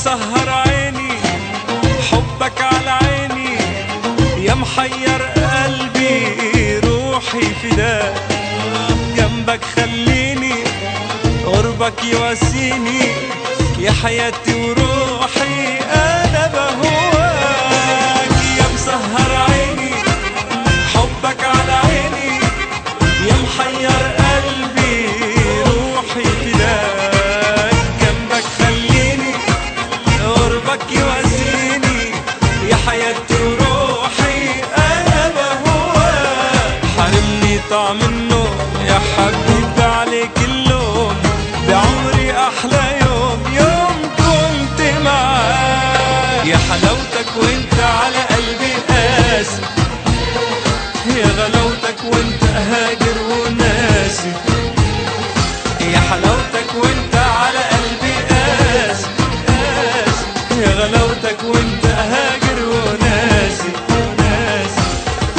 مسهر عيني حبك على عيني، يا محير قلبي روحي فداك، جنبك خليني قربك يواسيني، يا حياتي وروحي أنا بهواك. يا مسهر عيني حبك على عيني، يا محير قلبي روحي فداك، جنبك خليني قربك يواسيني، يا حياتي وروحي أنا بهواك. حرمني طعم النوم يا حبيبي عليك اللوم، بعمري أحلى يوم يوم كنت معاك. يا حلاوتك وانت على قلبي قاسي، يا غلاوتك وانت هاجر وناسي، يا حلاوتك وانت على قلبي قاسي قاسي، يا غلاوتك وانت هاجر وناسي وناسي.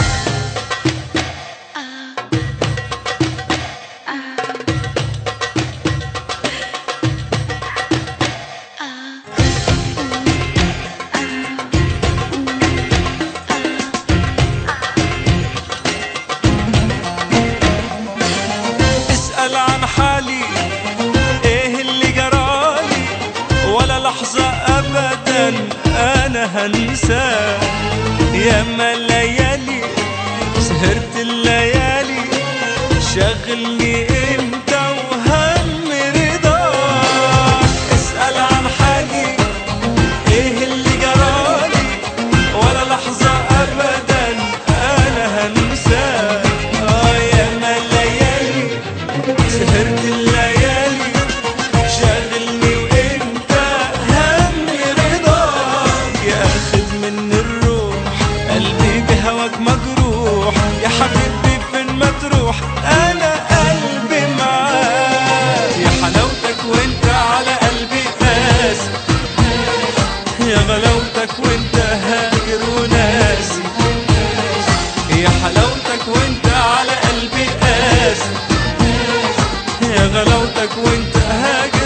اسأل عن حالي ايه اللي جرالي، ولا لحظة ابدا انا هنساه. ياما الليالي سهرت الليالي، شغلني انت وهم رضاك. اسأل عن حالي ايه اللي جرالي، ولا لحظة ابدا انا هنساه. ياما الليالي سهرت الليالي، شاغلني وانت هم رضاك. يا اخد من الروح قلبي بهواك مجروح، يا حبيبي فين ما تروح انا قلبي معاك. يا حلاوتك وانت على قلبي قاسي، يا غلاوتك وانت هاجر وناسي، يا حلاوتك وانت على قلبي قاسي، يا غلاوتك وانت هاجر